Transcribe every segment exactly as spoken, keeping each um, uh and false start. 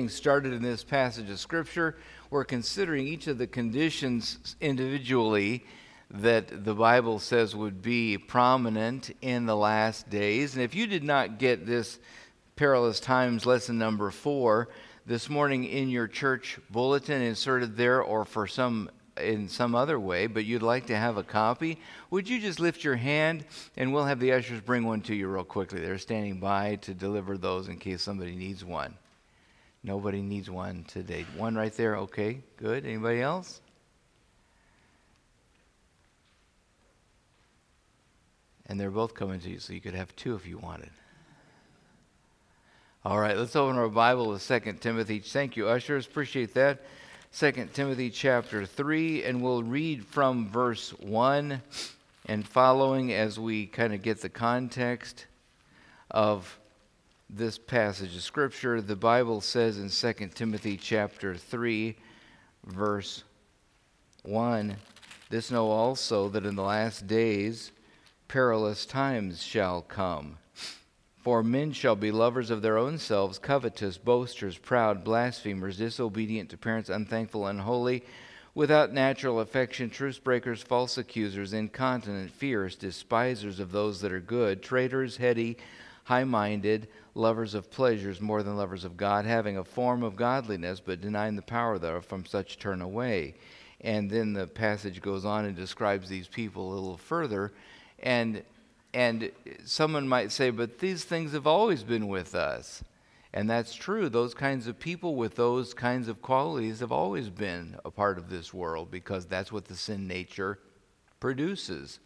Started in this passage of Scripture, we're considering each of the conditions individually that the Bible says would be prominent in the last days. And if you did not get this Perilous Times lesson number four this morning in your church bulletin inserted there, or for some in some other way, but you'd like to have a copy, would you just lift your hand and we'll have the ushers bring one to you real quickly. They're standing by to deliver those in case somebody needs one. Nobody needs one today. One right there. Okay, good. Anybody else? And they're both coming to you, so you could have two if you wanted. All right, let's open our Bible to Second Timothy. Thank you, ushers. Appreciate that. Second Timothy chapter three, and we'll read from verse one and following as we kind of get the context of this passage of Scripture. The Bible says in Second Timothy chapter three, verse one, "This know also that in the last days perilous times shall come. For men shall be lovers of their own selves, covetous, boasters, proud, blasphemers, disobedient to parents, unthankful, unholy, without natural affection, truce breakers, false accusers, incontinent, fierce, despisers of those that are good, traitors, heady, high-minded, lovers of pleasures more than lovers of God, having a form of godliness, but denying the power thereof. From such turn away." And then the passage goes on and describes these people a little further. And And someone might say, but these things have always been with us. And that's true. Those kinds of people with those kinds of qualities have always been a part of this world because that's what the sin nature produces.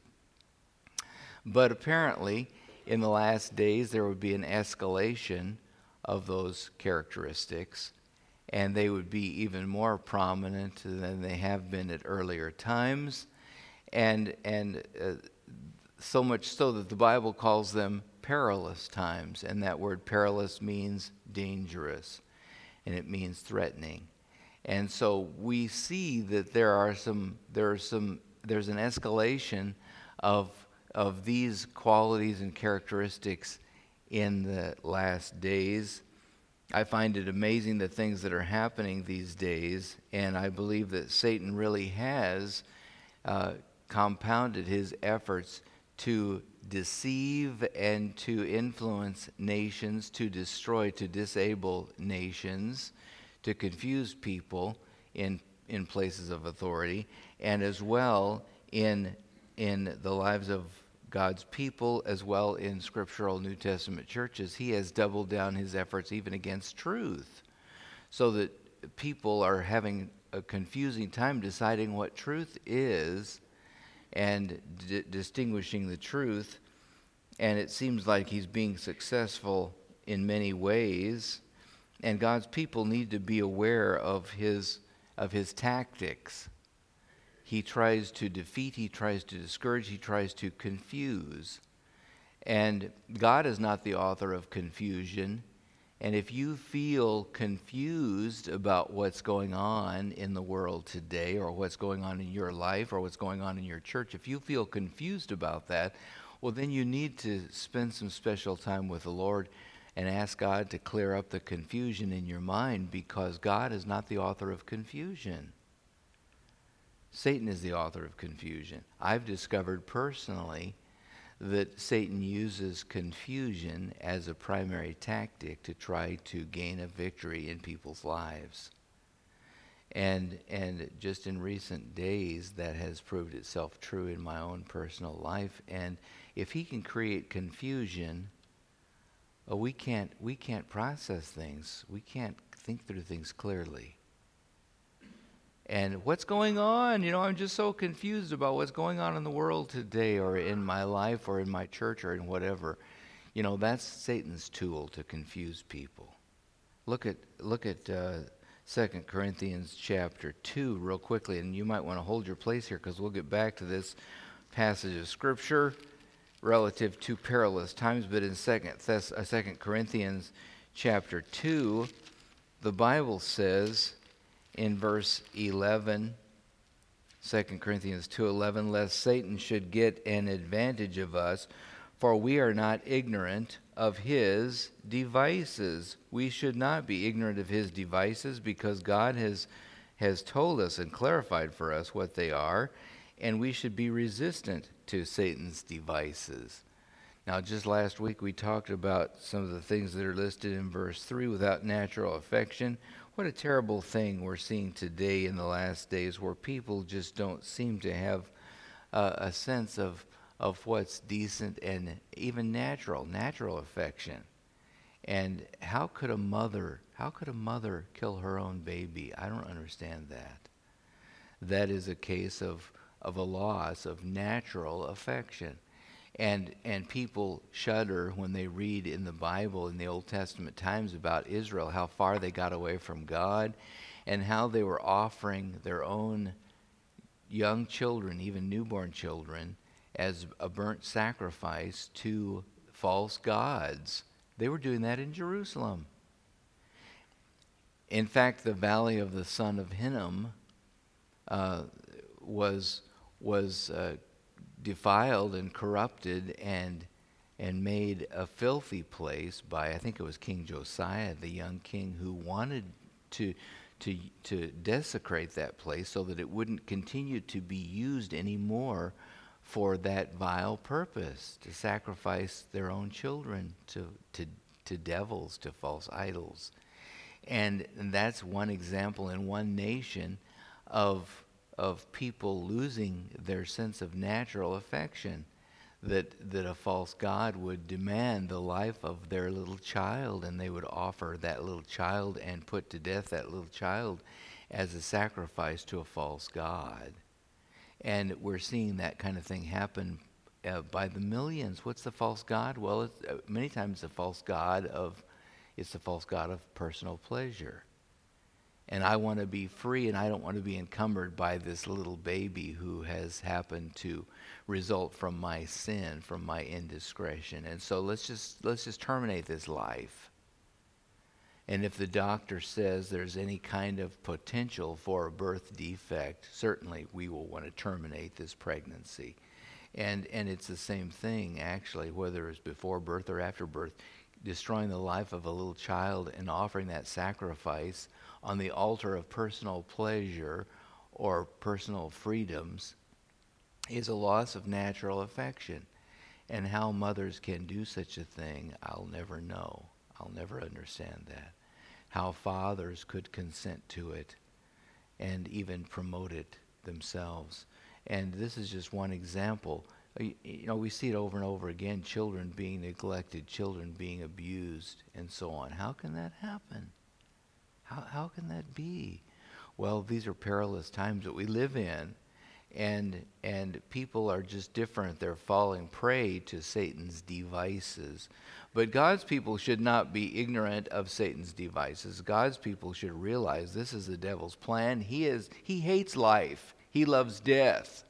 But apparently, in the last days, there would be an escalation of those characteristics, and they would be even more prominent than they have been at earlier times. And, and, uh, So much so that the Bible calls them perilous times. And that word perilous means dangerous. And it means threatening. And so we see that there are some, there are some, there's an escalation of, of these qualities and characteristics in the last days. I find it amazing the things that are happening these days. And I believe that Satan really has uh, compounded his efforts to deceive and to influence nations, to destroy, to disable nations, to confuse people in in places of authority, and as well in in the lives of God's people, as well in scriptural New Testament churches. He has doubled down his efforts even against truth, so that people are having a confusing time deciding what truth is and d- distinguishing the truth. And it seems like he's being successful in many ways, and God's people need to be aware of his of his tactics. He tries to defeat, he tries to discourage, he tries to confuse. And God is not the author of confusion. And if you feel confused about what's going on in the world today, or what's going on in your life, or what's going on in your church, if you feel confused about that, well, then you need to spend some special time with the Lord and ask God to clear up the confusion in your mind, because God is not the author of confusion. Satan is the author of confusion. I've discovered personally that Satan uses confusion as a primary tactic to try to gain a victory in people's lives. And and just in recent days, that has proved itself true in my own personal life. And if he can create confusion, oh, we can't we can't process things. We can't think through things clearly. And what's going on? You know, I'm just so confused about what's going on in the world today, or in my life, or in my church, or in whatever. You know, that's Satan's tool to confuse people. Look at look at uh, Second Corinthians chapter two real quickly, and you might want to hold your place here because we'll get back to this passage of Scripture relative to perilous times. But in Second Thess- uh, Second Corinthians chapter two, the Bible says in verse eleven, Second Corinthians two eleven, "Lest Satan should get an advantage of us, For we are not ignorant of his devices. We should not be ignorant of his devices because God has, has told us and clarified for us what they are, and we should be resistant to Satan's devices. Now, just last week we talked about some of the things that are listed in verse three, without natural affection. What a terrible thing we're seeing today in the last days, where people just don't seem to have uh, a sense of, of what's decent and even natural, natural affection. And how could a mother, how could a mother kill her own baby? I don't understand that. That is a case of, of a loss of natural affection. And and people shudder when they read in the Bible in the Old Testament times about Israel, how far they got away from God and how they were offering their own young children, even newborn children, as a burnt sacrifice to false gods. They were doing that in Jerusalem. In fact, the valley of the son of Hinnom uh, was was uh, defiled and corrupted and and made a filthy place by, I think it was King Josiah, the young king, who wanted to to to desecrate that place so that it wouldn't continue to be used anymore for that vile purpose, to sacrifice their own children to to to devils, to false idols. And, and that's one example in one nation of of people losing their sense of natural affection, that that a false god would demand the life of their little child, and they would offer that little child and put to death that little child as a sacrifice to a false god. And we're seeing that kind of thing happen uh, by the millions. What's the false god? Well, it's, uh, many times the false god of, it's the false god of personal pleasure. And I want to be free, and I don't want to be encumbered by this little baby who has happened to result from my sin, from my indiscretion. And so let's just let's just terminate this life. And if the doctor says there's any kind of potential for a birth defect, certainly we will want to terminate this pregnancy. And and it's the same thing, actually, whether it's before birth or after birth. Destroying the life of a little child and offering that sacrifice on the altar of personal pleasure or personal freedoms is a loss of natural affection. And how mothers can do such a thing, I'll never know. I'll never understand that. How fathers could consent to it and even promote it themselves. And this is just one example. You know, we see it over and over again, children being neglected, children being abused, and so on. How can that happen? How how can that be? Well, these are perilous times that we live in, and and people are just different. They're falling prey to Satan's devices. But God's people should not be ignorant of Satan's devices. God's people should realize this is the devil's plan. He is he hates life. He loves death.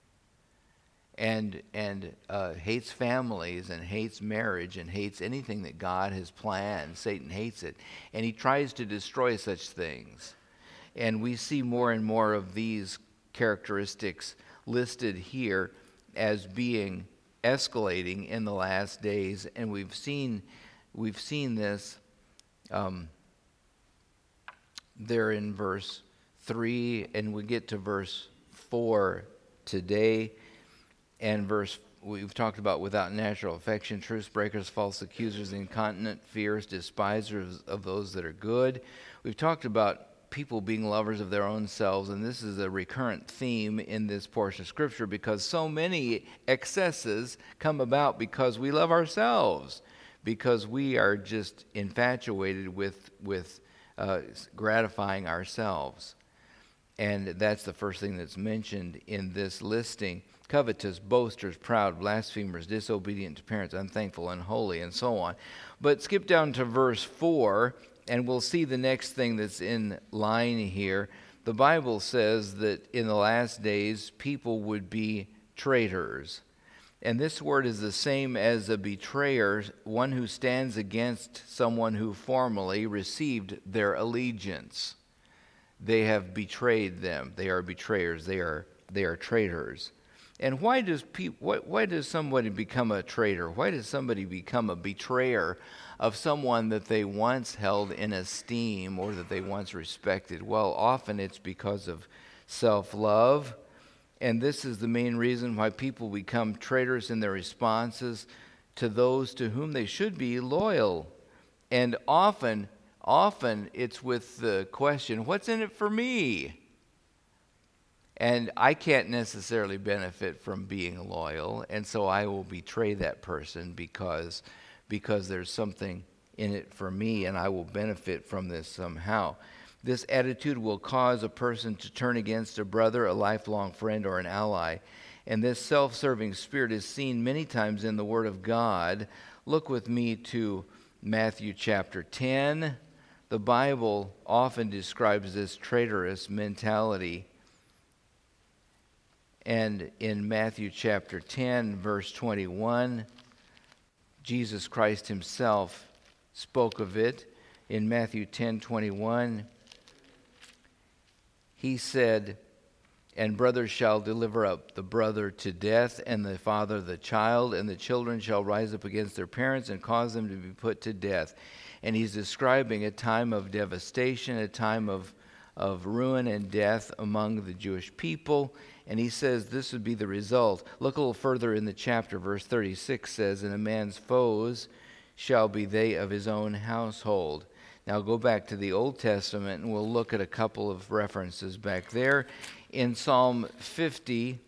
and and uh, hates families and hates marriage and hates anything that God has planned. Satan hates it. And he tries to destroy such things. And we see more and more of these characteristics listed here as being escalating in the last days. And we've seen we've seen this um, there in verse three, and we get to verse four today. And verse, we've talked about without natural affection, truce breakers, false accusers, incontinent, fierce, despisers of those that are good. We've talked about people being lovers of their own selves, and this is a recurrent theme in this portion of Scripture because so many excesses come about because we love ourselves, because we are just infatuated with, with uh, gratifying ourselves. And that's the first thing that's mentioned in this listing. Covetous, boasters, proud, blasphemers, disobedient to parents, unthankful, unholy, and so on. But skip down to verse four, and we'll see the next thing that's in line here. The Bible says that in the last days, people would be traitors. And this word is the same as a betrayer, one who stands against someone who formerly received their allegiance. They have betrayed them. They are betrayers. They are they are traitors. And why does pe- why, why does somebody become a traitor? Why does somebody become a betrayer of someone that they once held in esteem or that they once respected? Well, often it's because of self-love. And this is the main reason why people become traitors in their responses to those to whom they should be loyal. And often, often it's with the question, what's in it for me? And I can't necessarily benefit from being loyal, and so I will betray that person because, because there's something in it for me, and I will benefit from this somehow. This attitude will cause a person to turn against a brother, a lifelong friend, or an ally. And this self-serving spirit is seen many times in the Word of God. Look with me to Matthew chapter ten. The Bible often describes this traitorous mentality. And in Matthew chapter ten, verse twenty-one, Jesus Christ himself spoke of it. In Matthew ten twenty-one, he said, "And brothers shall deliver up the brother to death, and the father the child, and the children shall rise up against their parents and cause them to be put to death." And he's describing a time of devastation, a time of, of ruin and death among the Jewish people. And he says this would be the result. Look a little further in the chapter. Verse thirty-six says, "And a man's foes shall be they of his own household." Now go back to the Old Testament, and we'll look at a couple of references back there. In Psalm fifty,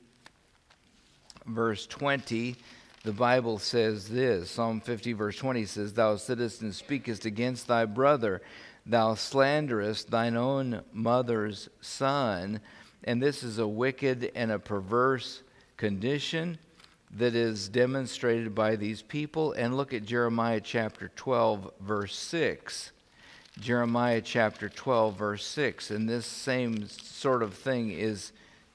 verse twenty, the Bible says this. Psalm fifty, verse twenty says, "Thou sittest and speakest against thy brother. Thou slanderest thine own mother's son." And this is a wicked and a perverse condition that is demonstrated by these people. And look at Jeremiah chapter twelve, verse six. Jeremiah chapter twelve, verse six. And this same sort of thing is,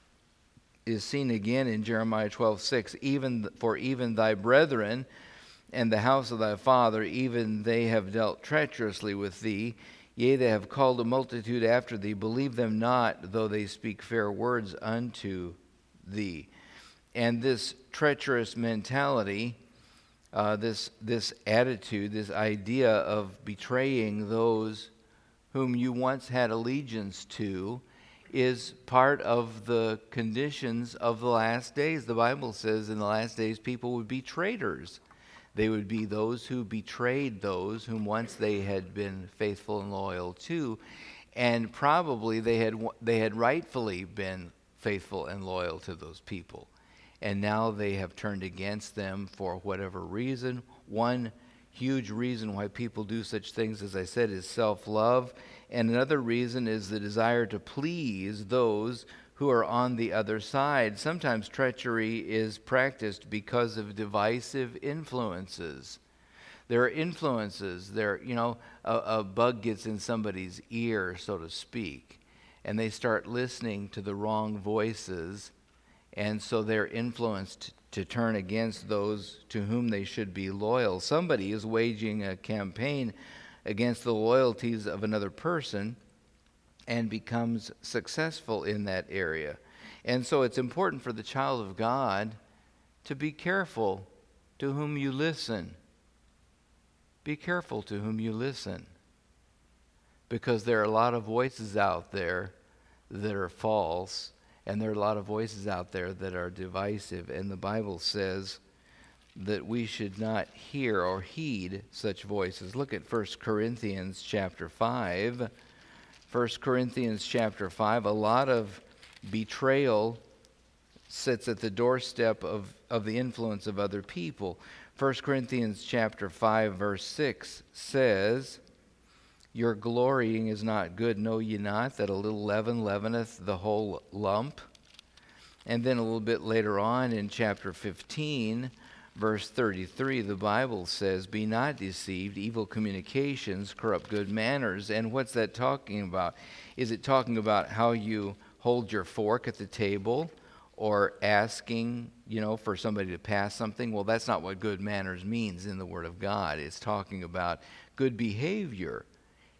is seen again in Jeremiah twelve, six. "Even for even thy brethren and the house of thy father, even they have dealt treacherously with thee. Yea, they have called a multitude after thee. Believe them not, though they speak fair words unto thee." And this treacherous mentality, uh, this this attitude, this idea of betraying those whom you once had allegiance to, is part of the conditions of the last days. The Bible says in the last days people would be traitors. They would be those who betrayed those whom once they had been faithful and loyal to, and probably they had they had rightfully been faithful and loyal to those people. And now they have turned against them for whatever reason. One huge reason why people do such things, as I said, is self-love. And another reason is the desire to please those who are on the other side. Sometimes treachery is practiced because of divisive influences. There are influences. There, you know, a, a bug gets in somebody's ear, so to speak, and they start listening to the wrong voices, and so they're influenced to turn against those to whom they should be loyal. Somebody is waging a campaign against the loyalties of another person and becomes successful in that area. And so it's important for the child of God to be careful to whom you listen. Be careful to whom you listen, because there are a lot of voices out there that are false, and there are a lot of voices out there that are divisive, and the Bible says that we should not hear or heed such voices. Look at First Corinthians chapter five. First Corinthians chapter five, a lot of betrayal sits at the doorstep of, of the influence of other people. First Corinthians chapter five, verse six says, "Your glorying is not good. Know ye not that a little leaven leaveneth the whole lump?" And then a little bit later on in chapter fifteen, verse thirty-three, the Bible says, "Be not deceived, evil communications corrupt good manners." And what's that talking about? Is it talking about how you hold your fork at the table, or asking, you know, for somebody to pass something? Well, that's not what good manners means in the Word of God. It's talking about good behavior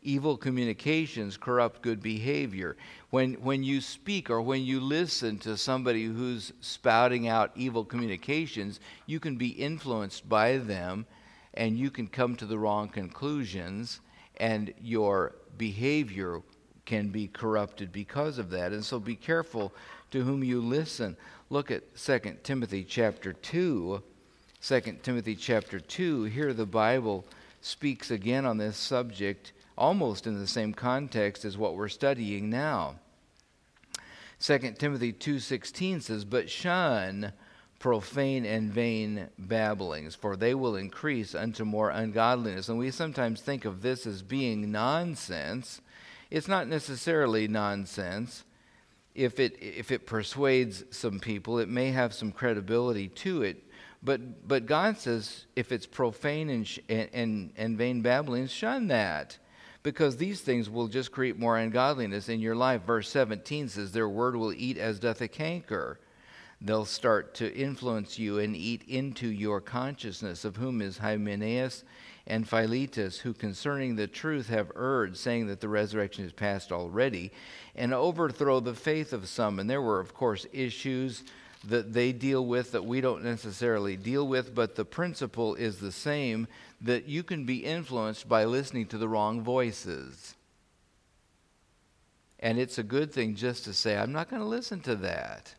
evil communications corrupt good behavior. When, when you speak or when you listen to somebody who's spouting out evil communications, you can be influenced by them, and you can come to the wrong conclusions, and your behavior can be corrupted because of that. And so be careful to whom you listen. Look at Second Timothy chapter two. Second Timothy chapter two, here the Bible speaks again on this subject, almost in the same context as what we're studying now. Second Timothy two sixteen says, "But shun profane and vain babblings, for they will increase unto more ungodliness." And we sometimes think of this as being nonsense. It's not necessarily nonsense. If it if it persuades some people, it may have some credibility to it. But but God says if it's profane and sh- and, and and vain babblings, shun that, because these things will just create more ungodliness in your life. Verse seventeen says, "Their word will eat as doth a canker." They'll start to influence you and eat into your consciousness, of whom is Hymenaeus and Philetus, who concerning the truth have erred, saying that the resurrection is past already, and overthrow the faith of some. And there were, of course, issues that they deal with that we don't necessarily deal with, but the principle is the same, that you can be influenced by listening to the wrong voices. And it's a good thing just to say, I'm not going to listen to that.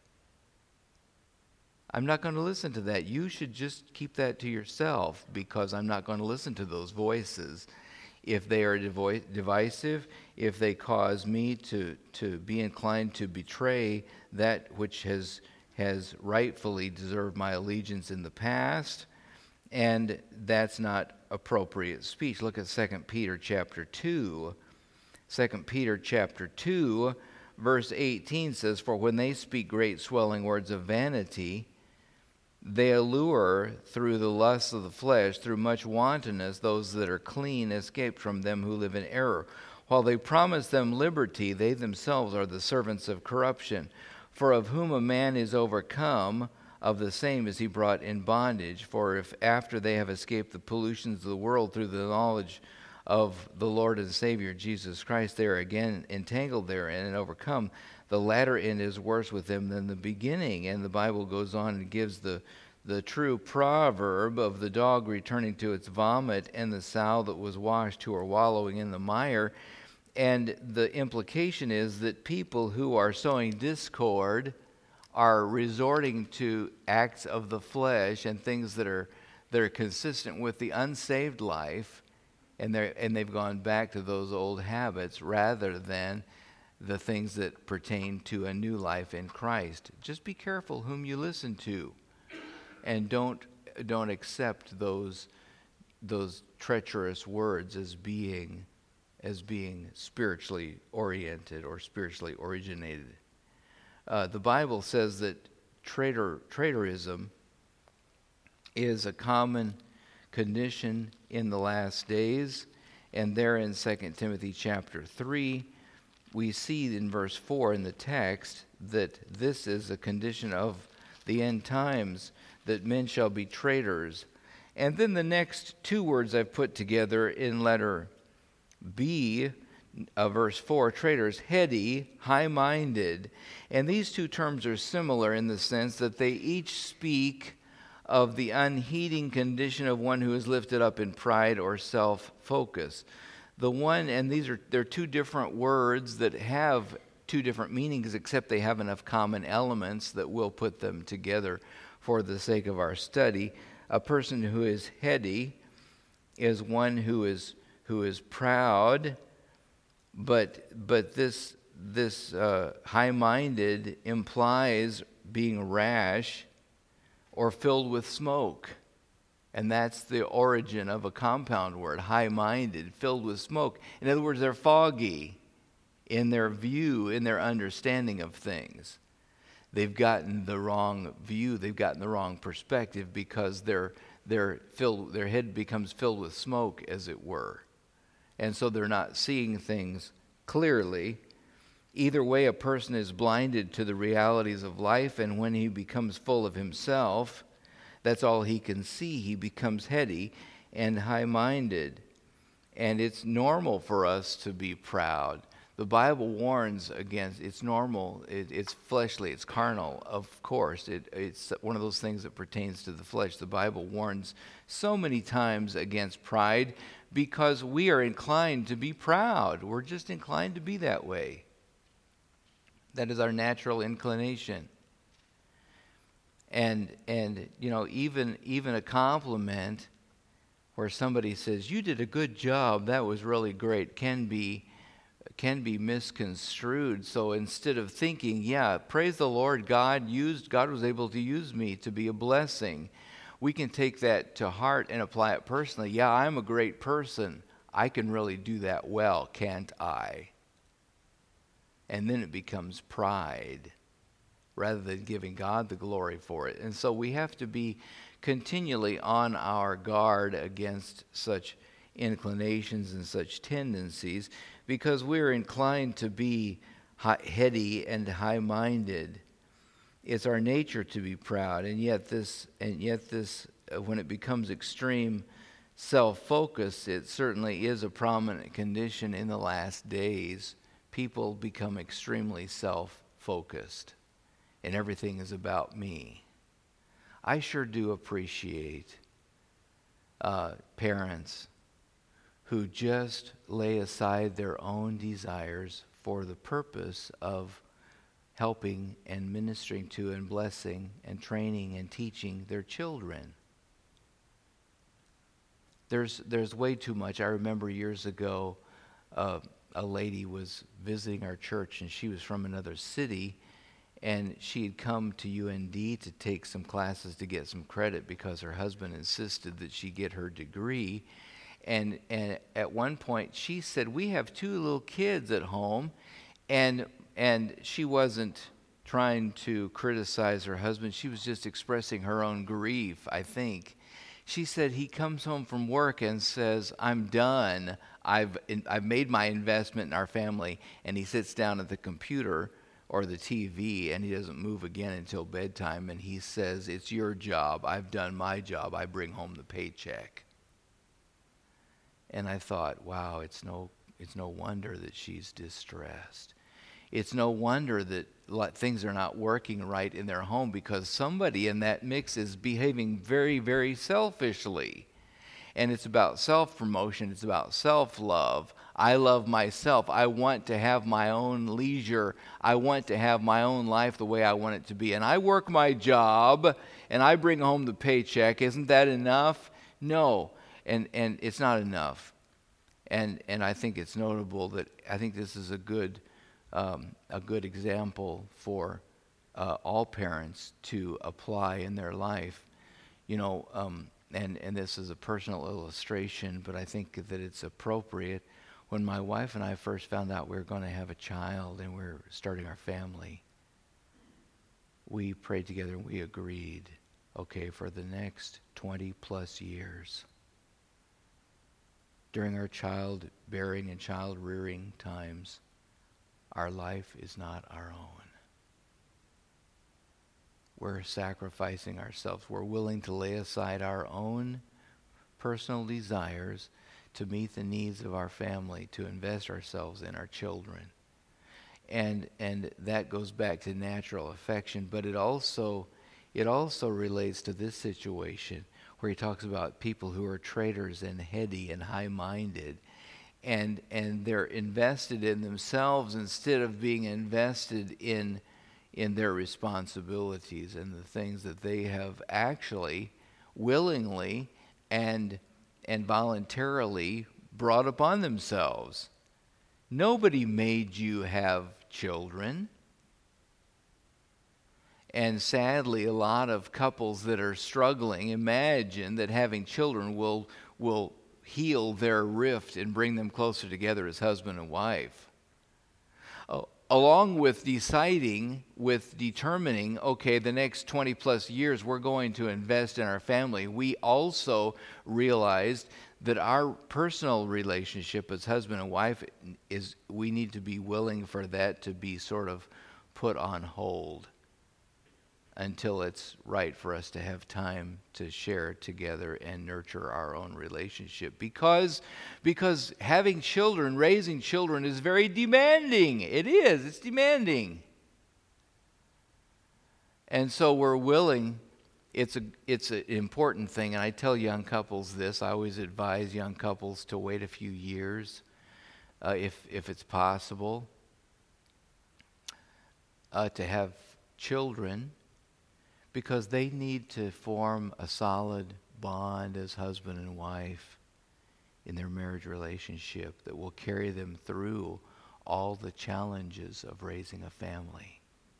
I'm not going to listen to that. You should just keep that to yourself, because I'm not going to listen to those voices. If they are devo- divisive, if they cause me to, to be inclined to betray that which has, has rightfully deserved my allegiance in the past, and that's not appropriate speech. Look at Second Peter chapter two. Second Peter chapter two, verse eighteen says, "For when they speak great swelling words of vanity, they allure through the lusts of the flesh, through much wantonness, those that are clean, escaped from them who live in error. While they promise them liberty, they themselves are the servants of corruption. For of whom a man is overcome, of the same is he brought in bondage. For if after they have escaped the pollutions of the world through the knowledge of the Lord and Savior Jesus Christ, they are again entangled therein and overcome, the latter end is worse with them than the beginning." And the Bible goes on and gives the, the true proverb of the dog returning to its vomit and the sow that was washed who are wallowing in the mire. And the implication is that people who are sowing discord are resorting to acts of the flesh and things that are that are consistent with the unsaved life, and they and they've gone back to those old habits rather than the things that pertain to a new life in Christ. Just be careful whom you listen to, and don't don't accept those those treacherous words as being as being spiritually oriented or spiritually originated. Uh, the Bible says that traitor traitorism is a common condition in the last days, and there in Second Timothy chapter three, we see in verse four in the text that this is a condition of the end times, that men shall be traitors. And then the next two words I've put together in letter B, uh, verse four, traitors, heady, high-minded. And these two terms are similar in the sense that they each speak of the unheeding condition of one who is lifted up in pride or self-focus. The one, and these are, they're two different words that have two different meanings, except they have enough common elements that we'll put them together for the sake of our study. A person who is heady is one who is who is proud, but but this this uh, high-minded implies being rash or filled with smoke. And that's the origin of a compound word, high-minded, filled with smoke. In other words, they're foggy in their view, in their understanding of things. They've gotten the wrong view, they've gotten the wrong perspective, because they're, they're filled, their head becomes filled with smoke, as it were. And so they're not seeing things clearly. Either way, a person is blinded to the realities of life, and when he becomes full of himself, that's all he can see. He becomes heady and high-minded. And it's normal for us to be proud. The Bible warns against, it's normal, it, it's fleshly, it's carnal, of course. It, it's one of those things that pertains to the flesh. The Bible warns so many times against pride because we are inclined to be proud. We're just inclined to be that way. That is our natural inclination. And, and you know, even, even a compliment where somebody says, "You did a good job, that was really great," can be can be misconstrued. So instead of thinking, yeah, praise the Lord, God used, God was able to use me to be a blessing, we can take that to heart and apply it personally. Yeah, I'm a great person. I can really do that well, can't I? And then it becomes pride rather than giving God the glory for it. And so we have to be continually on our guard against such inclinations and such tendencies, because we're inclined to be high, heady and high-minded. It's our nature to be proud, and yet this, and yet this, uh, when it becomes extreme self-focus, it certainly is a prominent condition in the last days. People become extremely self-focused, and everything is about me. I sure do appreciate uh, parents who just lay aside their own desires for the purpose of helping and ministering to and blessing and training and teaching their children. There's there's way too much. I remember years ago, uh, a lady was visiting our church, and she was from another city, and she had come to U N D to take some classes to get some credit because her husband insisted that she get her degree. And and at one point she said, "We have two little kids at home," and and she wasn't trying to criticize her husband. She was just expressing her own grief, I think. She said he comes home from work and says, "I'm done. I've I've made my investment in our family," and he sits down at the computer or the T V, and he doesn't move again until bedtime, and he says, "It's your job. I've done my job. I bring home the paycheck." And I thought, wow, it's no it's no wonder that she's distressed. It's no wonder that things are not working right in their home, because somebody in that mix is behaving very, very selfishly. And it's about self-promotion. It's about self-love. I love myself. I want to have my own leisure. I want to have my own life the way I want it to be. And I work my job, and I bring home the paycheck. Isn't that enough? No. And and it's not enough. And and I think it's notable that I think this is a good um, a good example for uh, all parents to apply in their life. You know, um, and and this is a personal illustration, but I think that it's appropriate. When my wife and I first found out we were going to have a child and we were starting our family, we prayed together and we agreed, okay, for the next twenty plus years, during our child-bearing and child-rearing times, our life is not our own. We're sacrificing ourselves. We're willing to lay aside our own personal desires to meet the needs of our family, to invest ourselves in our children. And and that goes back to natural affection, but it also it also relates to this situation where he talks about people who are traitors and heady and high-minded, and and they're invested in themselves instead of being invested in in their responsibilities and the things that they have actually willingly and and voluntarily brought upon themselves. Nobody made you have children. And sadly, a lot of couples that are struggling imagine that having children will will heal their rift and bring them closer together as husband and wife. Uh, along with deciding, with determining, okay, the next twenty plus years we're going to invest in our family, we also realized that our personal relationship as husband and wife is, we need to be willing for that to be sort of put on hold until it's right for us to have time to share together and nurture our own relationship. Because, because having children, raising children is very demanding. It is. It's demanding. And so we're willing, it's a it's an important thing, and I tell young couples this. I always advise young couples to wait a few years, uh, if if it's possible, uh, to have children, because they need to form a solid bond as husband and wife in their marriage relationship that will carry them through all the challenges of raising a family.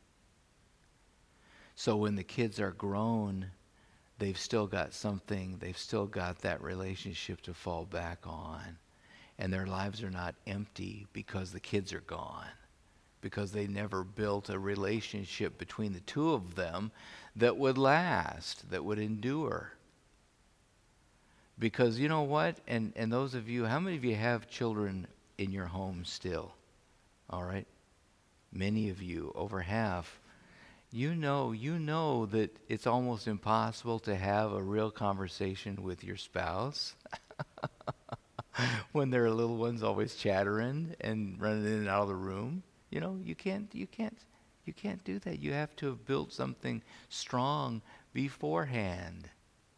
So when the kids are grown, they've still got something, they've still got that relationship to fall back on. And their lives are not empty because the kids are gone, because they never built a relationship between the two of them that would last, that would endure. Because you know what? And, and those of you, how many of you have children in your home still? All right? Many of you, over half. You know, you know that it's almost impossible to have a real conversation with your spouse when their little one's always chattering and running in and out of the room. You know, you can't, you can't, you can't do that. You have to have built something strong beforehand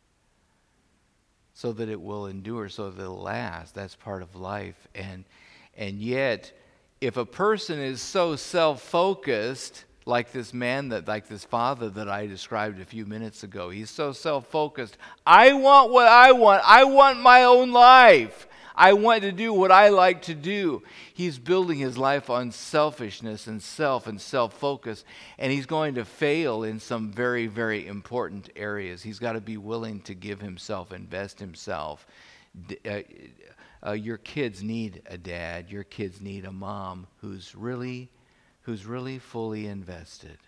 so that it will endure, so that it'll last. That's part of life. And and yet, if a person is so self-focused, like this man, that like this father that I described a few minutes ago, he's so self-focused. I want what I want. I want my own life. I want to do what I like to do. He's building his life on selfishness and self and self-focus, and he's going to fail in some very, very important areas. He's got to be willing to give himself, invest himself. Uh, uh, your kids need a dad. Your kids need a mom who's really, who's really fully invested.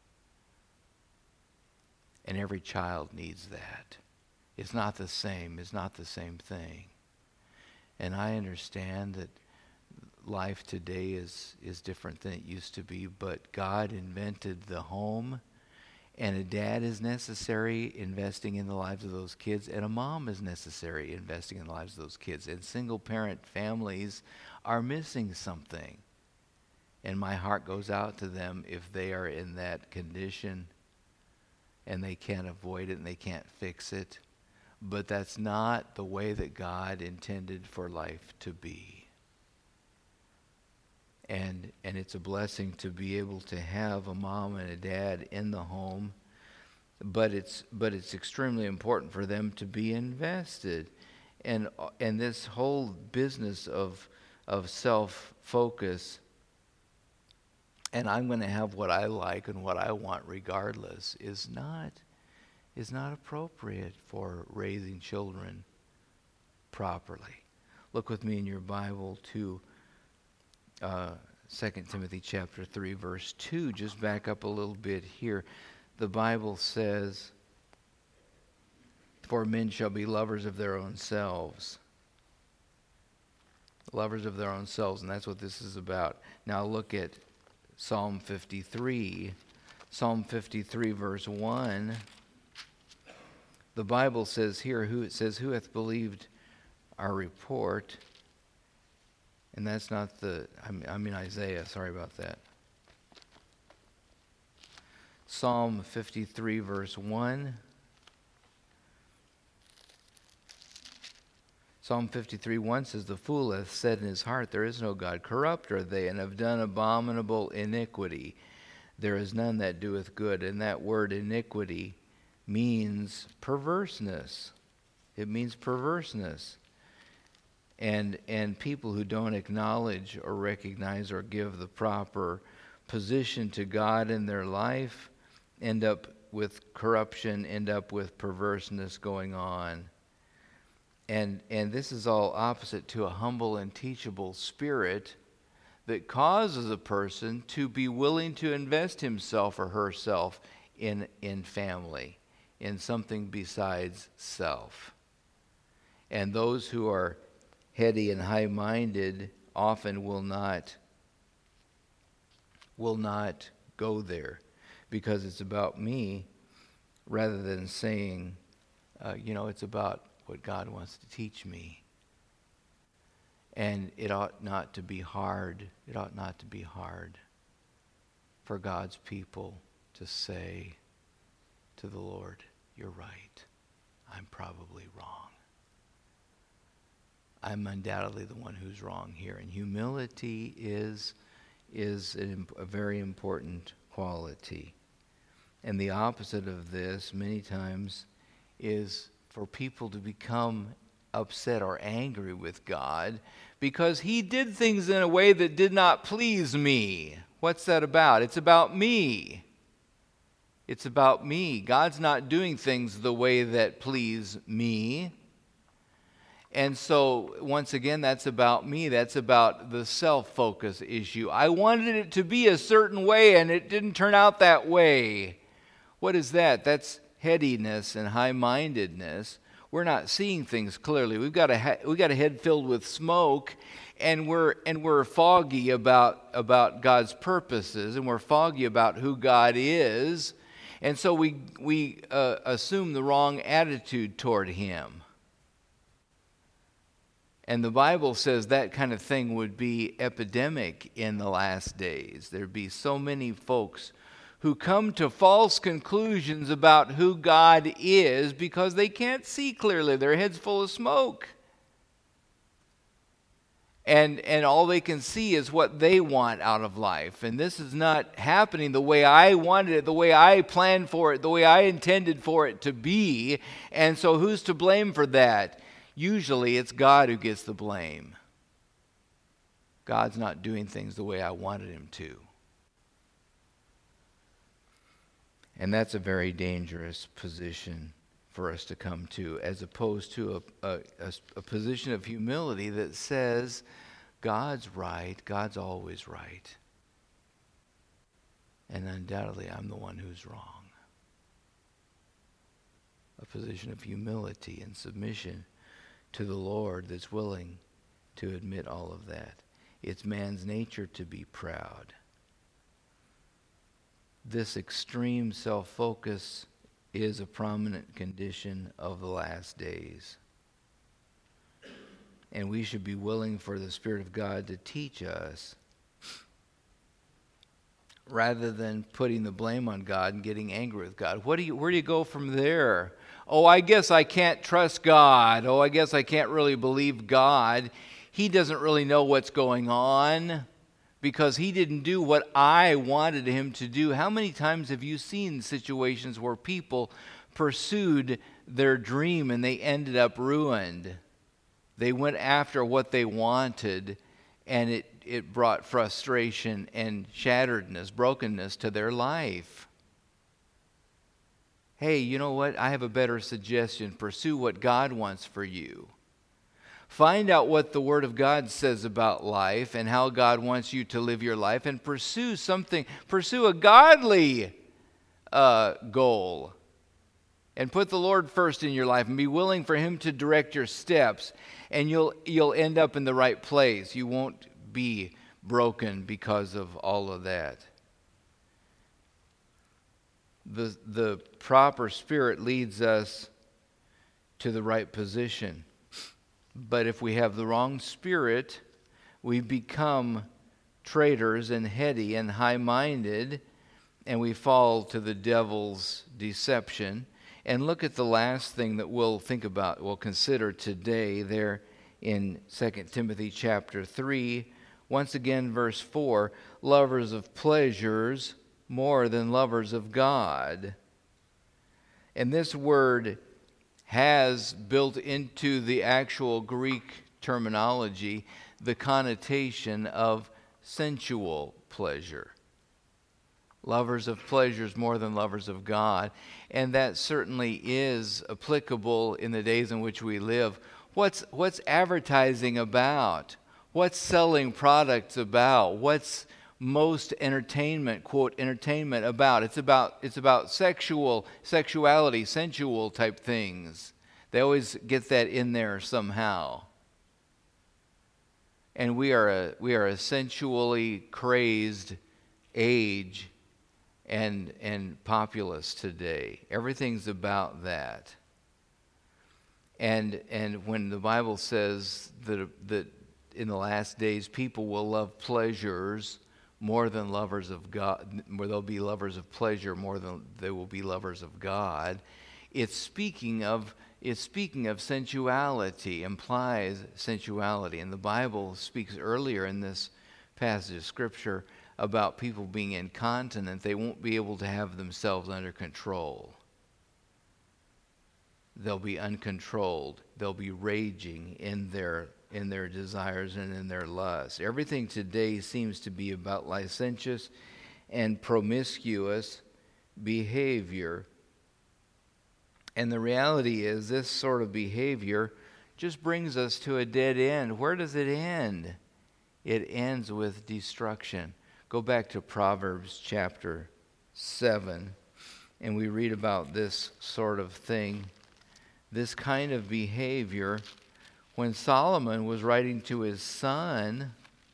And every child needs that. It's not the same. It's not the same thing. And I understand that life today is, is different than it used to be, but God invented the home, and a dad is necessary investing in the lives of those kids, and a mom is necessary investing in the lives of those kids. And single-parent families are missing something. And my heart goes out to them if they are in that condition and they can't avoid it and they can't fix it. But that's not the way that God intended for life to be. And and it's a blessing to be able to have a mom and a dad in the home, but it's but it's extremely important for them to be invested. And and this whole business of of self-focus, and I'm going to have what I like and what I want regardless, is not is not appropriate for raising children properly. Look with me in your Bible to uh, Second Timothy chapter three, verse two. Just back up a little bit here. The Bible says, "For men shall be lovers of their own selves." Lovers of their own selves, and that's what this is about. Now look at Psalm fifty-three. Psalm fifty-three, verse one. The Bible says here, who it says, "Who hath believed our report?" And that's not the, I mean Isaiah, sorry about that. Psalm fifty-three, verse one. Psalm fifty-three, one says, "The fool hath said in his heart, there is no God. Corrupt are they, and have done abominable iniquity. There is none that doeth good." And that word iniquity means perverseness. It means perverseness. And and people who don't acknowledge or recognize or give the proper position to God in their life end up with corruption, end up with perverseness going on. And and this is all opposite to a humble and teachable spirit that causes a person to be willing to invest himself or herself in in family, in something besides self. And those who are heady and high-minded often will not will not go there, because it's about me, rather than saying, uh, you know, it's about what God wants to teach me. And it ought not to be hard. It ought not to be hard for God's people to say to the Lord, you're right. I'm probably wrong. I'm undoubtedly the one who's wrong here. And humility is, is a, a very important quality. And the opposite of this, many times, is for people to become upset or angry with God because he did things in a way that did not please me. What's that about? It's about me. It's about me. God's not doing things the way that please me. And so, once again, that's about me. That's about the self-focus issue. I wanted it to be a certain way, and it didn't turn out that way. What is that? That's headiness and high-mindedness. We're not seeing things clearly. We've got a ha- we got a head filled with smoke, and we're and we're foggy about about God's purposes, and we're foggy about who God is, and so we we uh, assume the wrong attitude toward Him. And the Bible says that kind of thing would be epidemic in the last days. There'd be so many folks who come to false conclusions about who God is because they can't see clearly. Their head's full of smoke. And, and all they can see is what they want out of life. And this is not happening the way I wanted it, the way I planned for it, the way I intended for it to be. And so who's to blame for that? Usually it's God who gets the blame. God's not doing things the way I wanted him to. And that's a very dangerous position for us to come to, as opposed to a, a, a, a position of humility that says, God's right, God's always right. And undoubtedly, I'm the one who's wrong. A position of humility and submission to the Lord that's willing to admit all of that. It's man's nature to be proud. This extreme self-focus is a prominent condition of the last days. And we should be willing for the Spirit of God to teach us rather than putting the blame on God and getting angry with God. What do you, where do you go from there? Oh, I guess I can't trust God. Oh, I guess I can't really believe God. He doesn't really know what's going on because he didn't do what I wanted him to do. How many times have you seen situations where people pursued their dream and they ended up ruined? They went after what they wanted, and it, it brought frustration and shatteredness, brokenness to their life. Hey, you know what? I have a better suggestion. Pursue what God wants for you. Find out what the Word of God says about life and how God wants you to live your life, and pursue something, pursue a godly uh, goal. And put the Lord first in your life and be willing for him to direct your steps, and you'll you'll end up in the right place. You won't be broken because of all of that. The, the proper spirit leads us to the right position. But if we have the wrong spirit, we become traitors and heady and high-minded, and we fall to the devil's deception. And look at the last thing that we'll think about, we'll consider today there in Second Timothy chapter three. Once again, verse four, lovers of pleasures more than lovers of God. And this word has built into the actual Greek terminology the connotation of sensual pleasure. Lovers of pleasures more than lovers of God. And that certainly is applicable in the days in which we live. What's, what's advertising about? What's selling products about? What's most entertainment, quote, entertainment about? It's about, it's about sexual, sexuality, sensual type things. They always get that in there somehow. And we are a, we are a sensually crazed age. and and populace today. Everything's about that. And and when the Bible says that that in the last days people will love pleasures more than lovers of God, where they'll be lovers of pleasure more than they will be lovers of God, it's speaking of it's speaking of sensuality, implies sensuality. And the Bible speaks earlier in this passage of Scripture about people being incontinent. They won't be able to have themselves under control. They'll be uncontrolled. They'll be raging in their in their desires and in their lusts. Everything today seems to be about licentious and promiscuous behavior. And the reality is this sort of behavior just brings us to a dead end. Where does it end? It ends with destruction. Go back to Proverbs chapter seven, and we read about this sort of thing, this kind of behavior. When Solomon was writing to his son,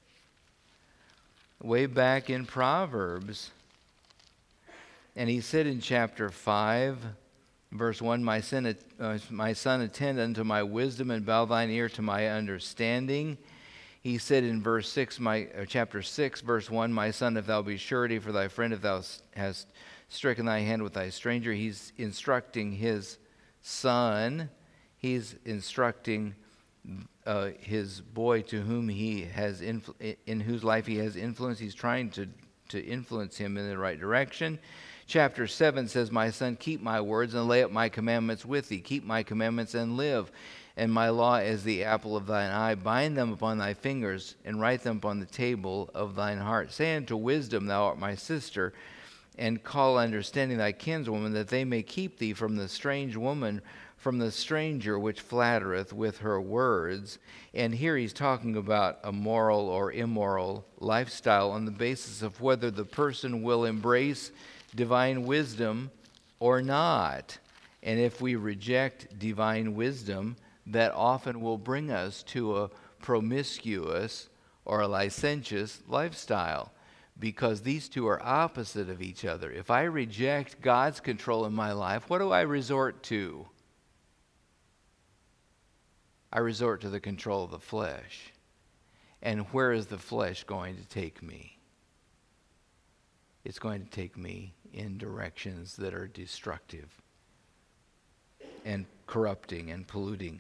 way back in Proverbs, and he said in chapter five, verse one, my son, uh, my son, attend unto my wisdom and bow thine ear to my understanding. He said in verse six, my uh, chapter six, verse one, my son, if thou be surety for thy friend, if thou hast stricken thy hand with thy stranger. He's instructing his son. He's instructing uh, his boy to whom he has influ- in whose life he has influence. He's trying to, to influence him in the right direction. Chapter seven says, my son, keep my words and lay up my commandments with thee. Keep my commandments and live. And my law is the apple of thine eye. Bind them upon thy fingers, and write them upon the table of thine heart. Say unto wisdom, thou art my sister, and call understanding thy kinswoman, that they may keep thee from the strange woman, from the stranger which flattereth with her words. And here he's talking about a moral or immoral lifestyle on the basis of whether the person will embrace divine wisdom or not. And if we reject divine wisdom, that often will bring us to a promiscuous or a licentious lifestyle, because these two are opposite of each other. If I reject God's control in my life, what do I resort to? I resort to the control of the flesh. And where is the flesh going to take me? It's going to take me in directions that are destructive and corrupting and polluting.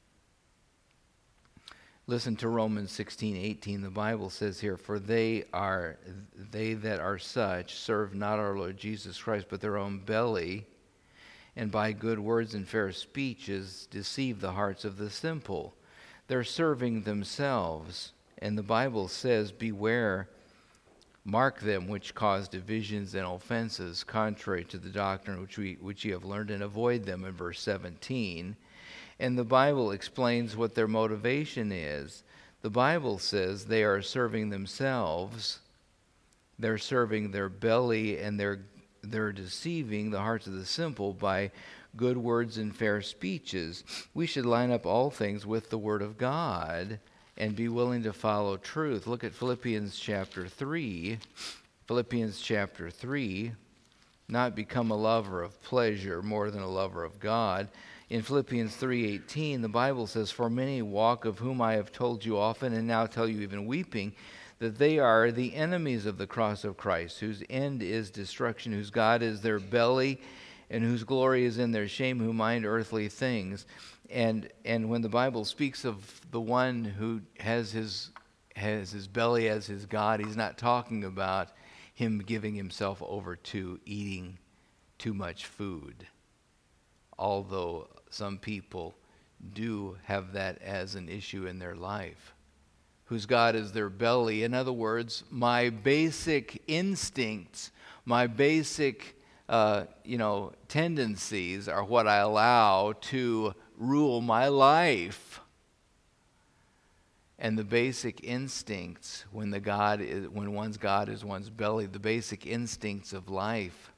Listen to Romans sixteen eighteen. The Bible says here, for they are they that are such serve not our Lord Jesus Christ, but their own belly, and by good words and fair speeches deceive the hearts of the simple. They're serving themselves. And the Bible says, beware, mark them which cause divisions and offenses, contrary to the doctrine which we which ye have learned, and avoid them, in verse seventeen. And the Bible explains what their motivation is. The Bible says they are serving themselves. They're serving their belly, and they're they're deceiving the hearts of the simple by good words and fair speeches. We should line up all things with the Word of God and be willing to follow truth. Look at Philippians chapter three. Philippians chapter three, not become a lover of pleasure more than a lover of God. In Philippians three eighteen, the Bible says, for many walk, of whom I have told you often, and now tell you even weeping, that they are the enemies of the cross of Christ, whose end is destruction, whose God is their belly, and whose glory is in their shame, who mind earthly things. And and when the Bible speaks of the one who has his has his belly as his God, he's not talking about him giving himself over to eating too much food, although some people do have that as an issue in their life. Whose God is their belly. In other words, my basic instincts, my basic uh, you know, tendencies are what I allow to rule my life. And the basic instincts, when the God is, when one's God is one's belly, the basic instincts of life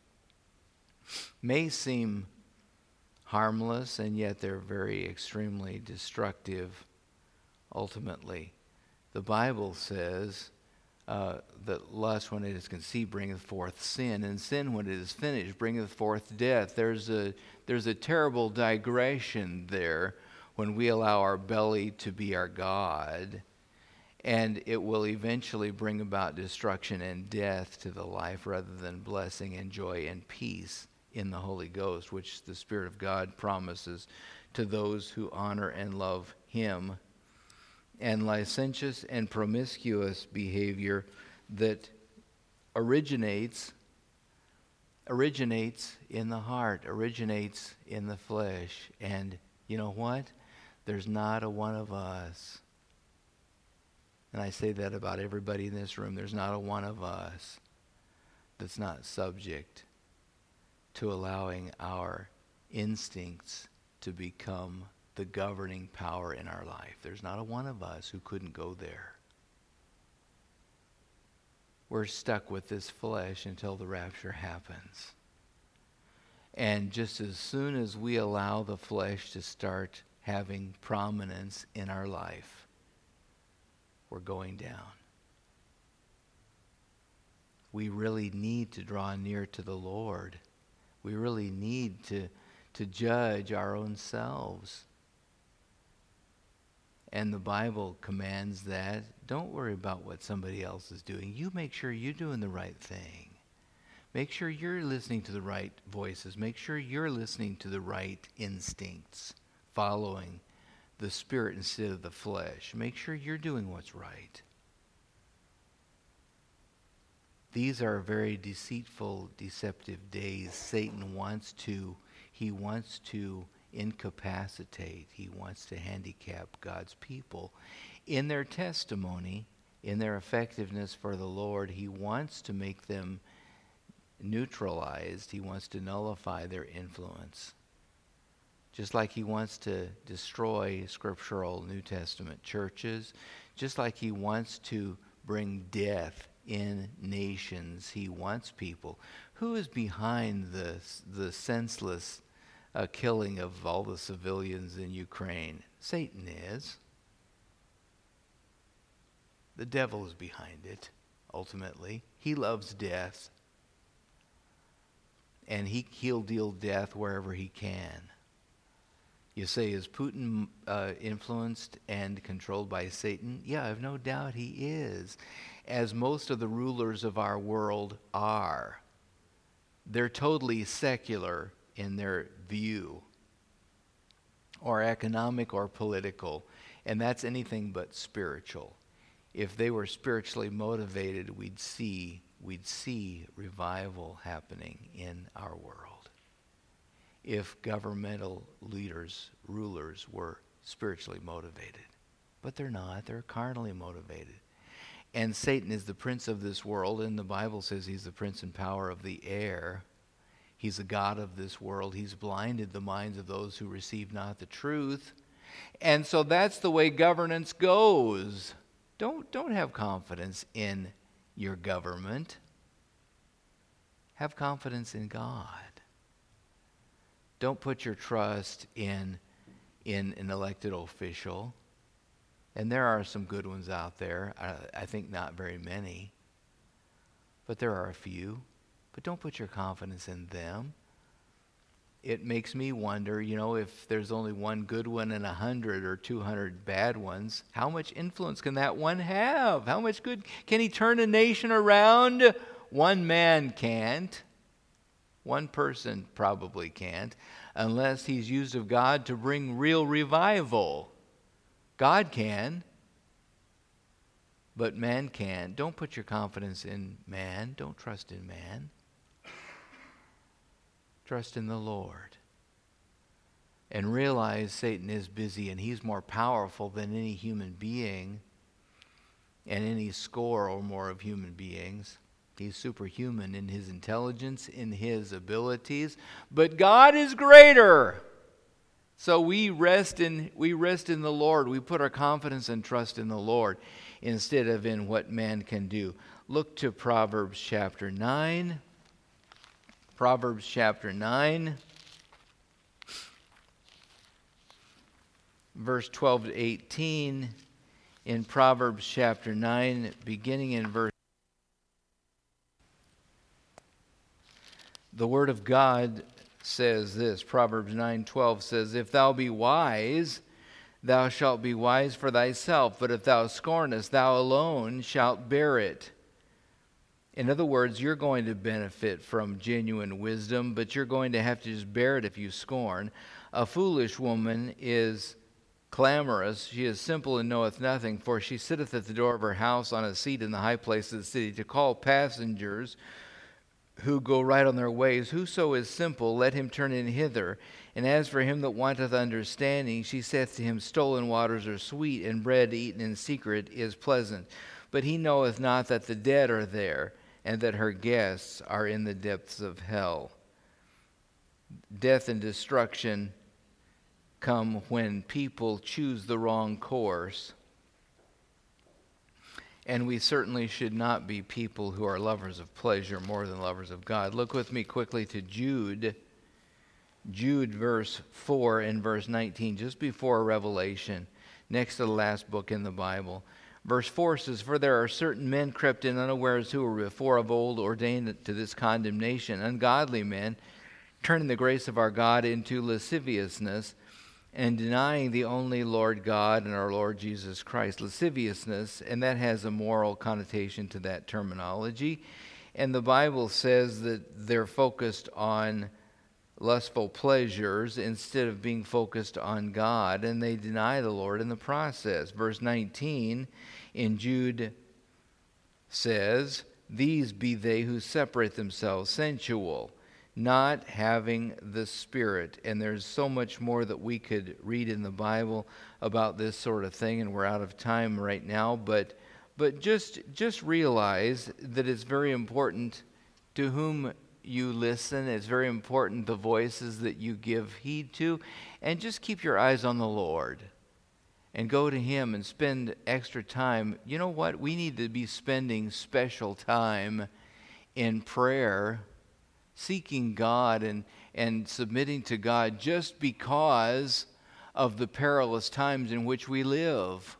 may seem harmless, and yet they're very extremely destructive ultimately. The Bible says uh, that lust, when it is conceived, bringeth forth sin, and sin, when it is finished, bringeth forth death. There's a there's a terrible digression there when we allow our belly to be our God, and it will eventually bring about destruction and death to the life rather than blessing and joy and peace in the Holy Ghost, which the Spirit of God promises to those who honor and love Him. And licentious and promiscuous behavior that originates originates in the heart, originates in the flesh. And you know what? There's not a one of us, and I say that about everybody in this room, there's not a one of us that's not subject to allowing our instincts to become the governing power in our life. There's not a one of us who couldn't go there. We're stuck with this flesh until the rapture happens. And just as soon as we allow the flesh to start having prominence in our life, we're going down. We really need to draw near to the Lord. We really need to, to judge our own selves. And the Bible commands that. Don't worry about what somebody else is doing. You make sure you're doing the right thing. Make sure you're listening to the right voices. Make sure you're listening to the right instincts, following the Spirit instead of the flesh. Make sure you're doing what's right. These are very deceitful, deceptive days. Satan wants to, he wants to incapacitate. He wants to handicap God's people in their testimony, in their effectiveness for the Lord. He wants to make them neutralized. He wants to nullify their influence. Just like he wants to destroy scriptural New Testament churches, just like he wants to bring death in nations. He wants people. Who is behind the, the senseless uh, killing of all the civilians in Ukraine? Satan is. The devil is behind it, ultimately. He loves death. And he, he'll deal death wherever he can. You say, is Putin uh, influenced and controlled by Satan? Yeah, I have no doubt he is, as most of the rulers of our world are. They're totally secular in their view, or economic or political, and that's anything but spiritual. If they were spiritually motivated, we'd see, we'd see revival happening in our world. If governmental leaders, rulers, were spiritually motivated. But they're not. They're carnally motivated. And Satan is the prince of this world, and the Bible says he's the prince and power of the air. He's the god of this world. He's blinded the minds of those who receive not the truth. And so that's the way governance goes. Don't, don't have confidence in your government. Have confidence in God. Don't put your trust in, in an elected official. And there are some good ones out there. I, I think not very many. But there are a few. But don't put your confidence in them. It makes me wonder, you know, if there's only one good one and a hundred or two hundred bad ones, how much influence can that one have? How much good can he turn a nation around? One man can't. One person probably can't, unless he's used of God to bring real revival. God can, but man can't. Don't put your confidence in man. Don't trust in man. Trust in the Lord. And realize Satan is busy, and he's more powerful than any human being and any score or more of human beings. He's superhuman in his intelligence, in his abilities, but God is greater. So we rest in we rest in the Lord. We put our confidence and trust in the Lord instead of in what man can do. Look to Proverbs chapter nine. Proverbs chapter nine, verse twelve to eighteen. In Proverbs chapter nine, beginning in verse The Word of God says this. Proverbs nine twelve says, "If thou be wise, thou shalt be wise for thyself, but if thou scornest, thou alone shalt bear it." In other words, you're going to benefit from genuine wisdom, but you're going to have to just bear it if you scorn. A foolish woman is clamorous. She is simple and knoweth nothing, for she sitteth at the door of her house on a seat in the high place of the city, to call passengers who go right on their ways. Whoso is simple, let him turn in hither. And as for him that wanteth understanding, she saith to him, stolen waters are sweet, and bread eaten in secret is pleasant. But he knoweth not that the dead are there, and that her guests are in the depths of hell. Death and destruction come when people choose the wrong course. And we certainly should not be people who are lovers of pleasure more than lovers of God. Look with me quickly to Jude. Jude verse four and verse nineteen, just before Revelation, next to the last book in the Bible. Verse four says, "For there are certain men crept in unawares who were before of old ordained to this condemnation, ungodly men, turning the grace of our God into lasciviousness, and denying the only Lord God and our Lord Jesus Christ." Lasciviousness, and that has a moral connotation to that terminology. And the Bible says that they're focused on lustful pleasures instead of being focused on God, and they deny the Lord in the process. Verse nineteen in Jude says, "These be they who separate themselves, sensual, not having the Spirit." And there's so much more that we could read in the Bible about this sort of thing, and we're out of time right now. But but just just realize that it's very important to whom you listen. It's very important the voices that you give heed to. And just keep your eyes on the Lord. And go to Him and spend extra time. You know what? We need to be spending special time in prayer, seeking God and, and submitting to God, just because of the perilous times in which we live.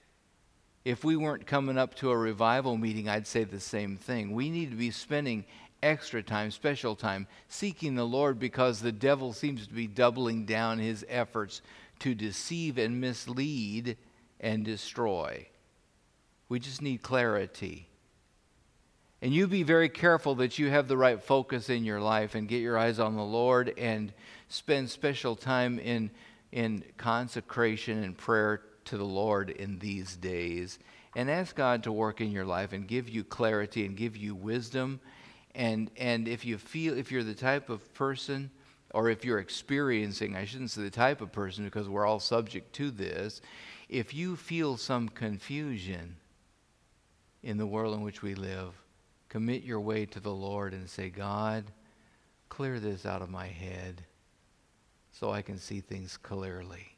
If we weren't coming up to a revival meeting, I'd say the same thing. We need to be spending extra time, special time, seeking the Lord, because the devil seems to be doubling down his efforts to deceive and mislead and destroy. We just need clarity. And you be very careful that you have the right focus in your life, and get your eyes on the Lord, and spend special time in, in consecration and prayer to the Lord in these days. And ask God to work in your life and give you clarity and give you wisdom. And and if you feel, if you're the type of person, or if you're experiencing, I shouldn't say the type of person because we're all subject to this, if you feel some confusion in the world in which we live, commit your way to the Lord and say, "God, clear this out of my head so I can see things clearly."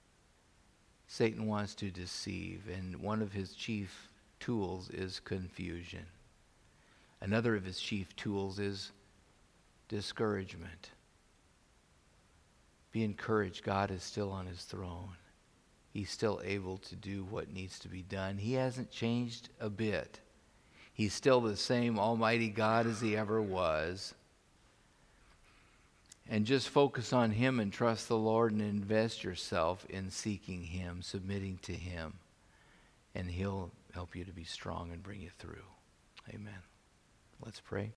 Satan wants to deceive, and one of his chief tools is confusion. Another of his chief tools is discouragement. Be encouraged. God is still on his throne. He's still able to do what needs to be done. He hasn't changed a bit. He's still the same almighty God as he ever was. And just focus on him and trust the Lord, and invest yourself in seeking him, submitting to him, and he'll help you to be strong and bring you through. Amen. Let's pray.